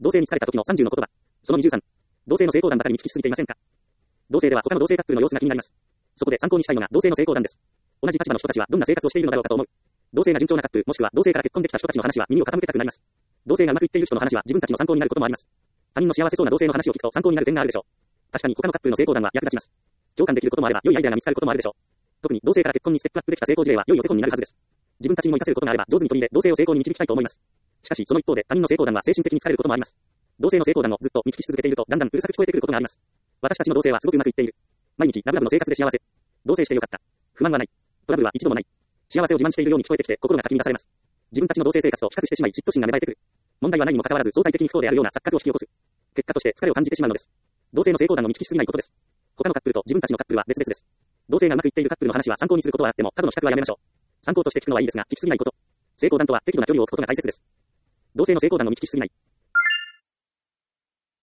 同性に疲れた時の30の言葉。その23。同性の成功談ばかりに聞きしすぎていませんか。同性では他の同性カップルの様子が気になります。そこで参考にしたいのが同性の成功談です。同じ立場の人たちはどんな生活をしているのだろうかと思う。同性が順調なカップルもしくは同性から結婚できた人たちの話は耳を傾けたくなります。同性がうまくいっている人の話は自分たちの参考になることもあります。他人の幸せそうな同性の話を聞くと参考になる点があるでしょう。確かに他のカップルの成功談は役立ちます。共感できることもあれば良いアイデアが見つかることもあるでしょう。特に同性から結婚にステップアップできた成功事例は良いお手本になるはずです。自分たちにも活かせることがあれば上手に取り入れ同性を成功に導きたいと思います。しかしその一方で他人の成功談は精神的に疲れることもあります。同性の成功談をずっと見聞きし続けているとだんだんうるさく聞こえてくることがあります。私たちの同性はすごくうまくいっている。毎日ラブラブの生活で幸せ。同棲してよかった。不満はない。トラブルは一度もない。幸せを自慢しているように聞こえてきて心がかき乱されます。自分たちの同性生活と比較してしまい嫉妬心が芽生えてくる。問題はないにもかかわらず相対的に不幸であるような錯覚を引き起こす。結果として疲れを感じてしまうのです。同性の成功談を見聞きしすぎないことです。他のカップルと自分たちのカップルは別々です。同性がうまくいっているカップルの話は参考にすることはあっても過度の比較はやめましょう。参考として聞くのはいいですが聞きすぎないこと。成功談とは適度な距離を置くことが大切です。同性の成功談を見聞きしすぎない。